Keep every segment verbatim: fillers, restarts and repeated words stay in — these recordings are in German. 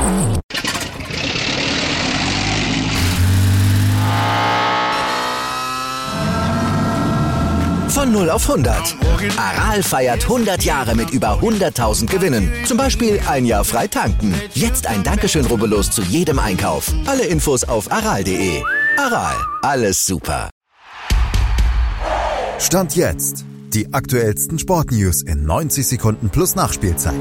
Von null auf hundert. Aral feiert hundert Jahre mit über hunderttausend Gewinnen. Zum Beispiel ein Jahr frei tanken. Jetzt ein Dankeschön, rubbellos zu jedem Einkauf. Alle Infos auf aral punkt de. Aral, alles super. Stand jetzt. Die aktuellsten Sportnews in neunzig Sekunden plus Nachspielzeit.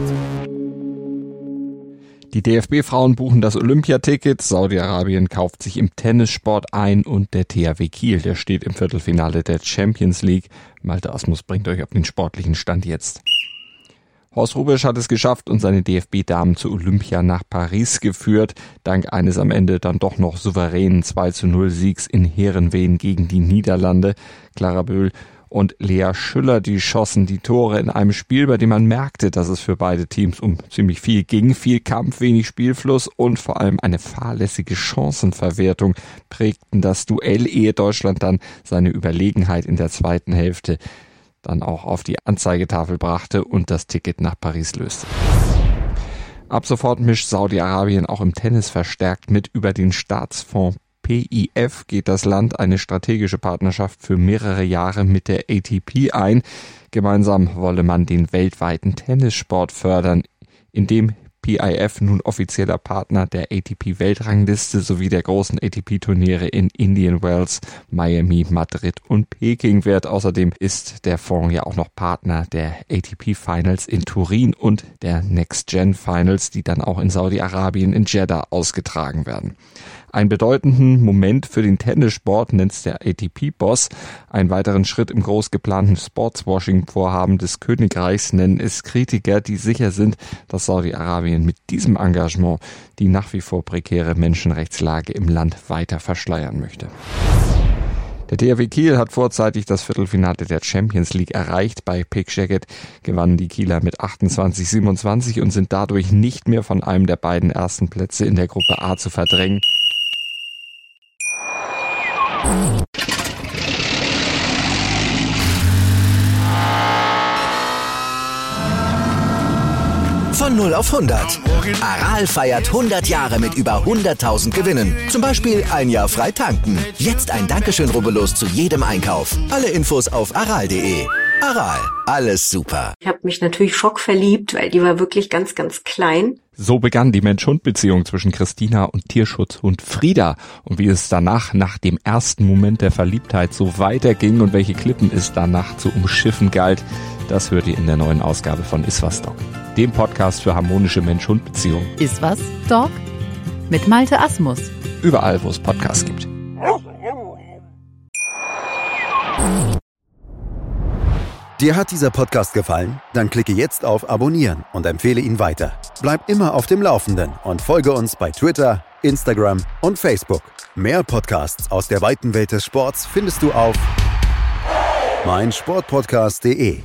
Die D F B-Frauen buchen das Olympiaticket, Saudi-Arabien kauft sich im Tennissport ein und der T H W Kiel, der steht im Viertelfinale der Champions League. Malte Asmus bringt euch auf den sportlichen Stand jetzt. Horst Hrubesch hat es geschafft und seine D F B-Damen zu Olympia nach Paris geführt, dank eines am Ende dann doch noch souveränen zwei zu null Siegs in Heerenveen gegen die Niederlande. Clara Böhl und Lea Schüller, die schossen die Tore in einem Spiel, bei dem man merkte, dass es für beide Teams um ziemlich viel ging. Viel Kampf, wenig Spielfluss und vor allem eine fahrlässige Chancenverwertung prägten das Duell, ehe Deutschland dann seine Überlegenheit in der zweiten Hälfte dann auch auf die Anzeigetafel brachte und das Ticket nach Paris löste. Ab sofort mischt Saudi-Arabien auch im Tennis verstärkt mit. Über den Staatsfonds P I F geht das Land eine strategische Partnerschaft für mehrere Jahre mit der A T P ein. Gemeinsam wolle man den weltweiten Tennissport fördern, indem P I F nun offizieller Partner der A T P-Weltrangliste sowie der großen A T P-Turniere in Indian Wells, Miami, Madrid und Peking wird. Außerdem ist der Fonds ja auch noch Partner der A T P-Finals in Turin und der Next-Gen-Finals, die dann auch in Saudi-Arabien in Jeddah ausgetragen werden. Einen bedeutenden Moment für den Tennissport nennt es der A T P-Boss. Einen weiteren Schritt im groß geplanten Sportswashing-Vorhaben des Königreichs nennen es Kritiker, die sicher sind, dass Saudi-Arabien mit diesem Engagement die nach wie vor prekäre Menschenrechtslage im Land weiter verschleiern möchte. Der T H W Kiel hat vorzeitig das Viertelfinale der Champions League erreicht. Bei Pick Jacket gewannen die Kieler mit achtundzwanzig siebenundzwanzig und sind dadurch nicht mehr von einem der beiden ersten Plätze in der Gruppe A zu verdrängen. Von null auf hundert. Aral feiert hundert Jahre mit über hunderttausend Gewinnen. Zum Beispiel ein Jahr frei tanken. Jetzt ein Dankeschön, rubbellos zu jedem Einkauf. Alle Infos auf aral punkt de. Aral, alles super. Ich habe mich natürlich schockverliebt, weil die war wirklich ganz, ganz klein. So begann die Mensch-Hund-Beziehung zwischen Christina und Tierschutzhund Frieda. Und wie es danach, nach dem ersten Moment der Verliebtheit, so weiterging und welche Klippen es danach zu umschiffen galt, das hört ihr in der neuen Ausgabe von Iswas Dog, dem Podcast für harmonische Mensch-Hund-Beziehungen. Iswas Dog mit Malte Asmus. Überall, wo es Podcasts gibt. Dir hat dieser Podcast gefallen? Dann klicke jetzt auf Abonnieren und empfehle ihn weiter. Bleib immer auf dem Laufenden und folge uns bei Twitter, Instagram und Facebook. Mehr Podcasts aus der weiten Welt des Sports findest du auf meinsportpodcast punkt de.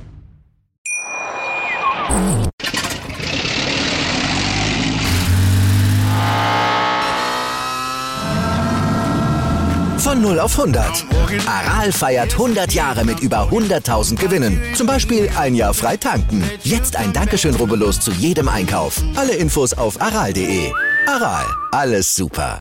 Von null auf hundert. Aral feiert hundert Jahre mit über hunderttausend Gewinnen. Zum Beispiel ein Jahr frei tanken. Jetzt ein Dankeschön, rubbellos zu jedem Einkauf. Alle Infos auf aral punkt de. Aral, alles super.